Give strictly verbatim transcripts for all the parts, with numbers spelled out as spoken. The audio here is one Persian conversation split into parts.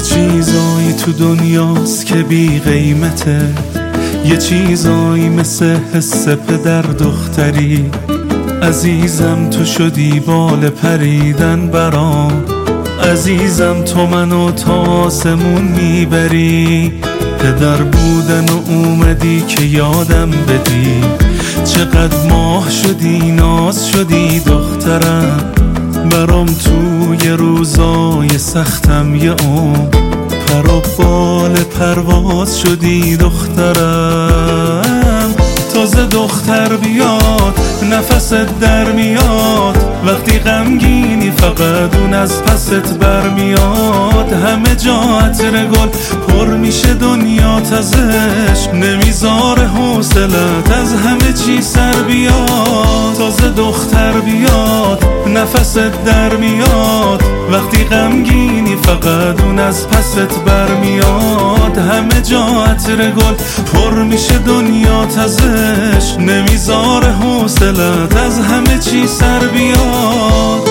چیزایی تو دنیاست که بی قیمته، یه چیزایی مثل حس پدر دختری. عزیزم تو شدی بال پریدن برام، عزیزم تو منو تا آسمون میبری. پدر بودن و اومدی که یادم بدی، چقدر ماه شدی ناز شدی دخترم. برام توی روزای سختم یه عمر پر و بال پرواز شدی دخترم. تازه دختر بیاد نفست در میاد، وقتی غمگینی فقط اون از پست برمیاد. همه جا عطر گل پر میشه دنیات ازش، نمیذاره حوصلت از همه چی سر بیاد. تازه دختر بیاد نفست در میاد، وقتی غمگینی فقط اون از پست برمیاد. همه جا عطر گل پر میشه دنیات ازش، نمیذاره حوصلت از همه چی سر بیاد.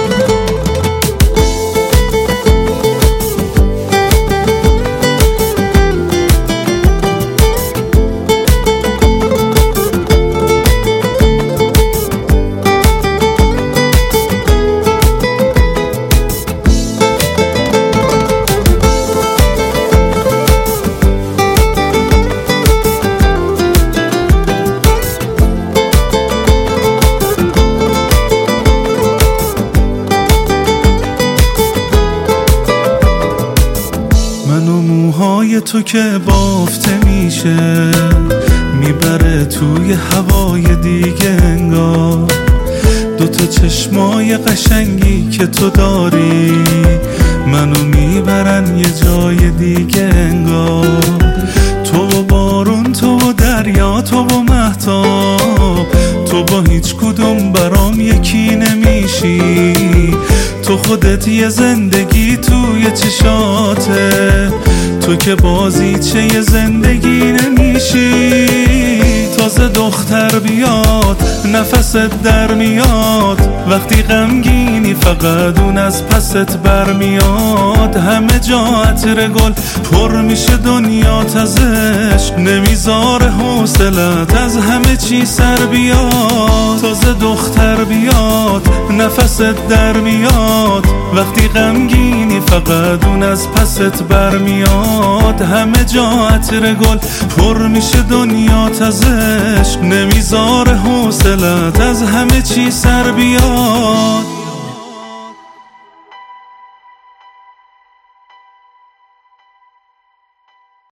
موهای تو که بافته میشه، میبره توی هوای دیگه انگار. دوتا چشمای قشنگی که تو داری منو میبرن یه جای دیگه انگار. تو و بارون، تو و دریا، تو و مهتاب، تو با هیچ کدوم برام یکی نمیشی. تو خودت یه زندگی توی چشاته، تو که بازیچه یه زندگی نمیشی. تازه دختر بیاد نفست در میاد، وقتی غمگینی فقط اون از پست برمیاد. همه جا عطر گل پر میشه دنیات ازش، نمیذاره حوصلت از همه چی سر بیاد. تازه دختر بیاد نفست در میاد، وقتی غمگینی فقط اون از پست برمیاد. همه جا عطر گل پر میشه دنیات ازش، نمیذاره حوصلت از همه چی سر بیاد.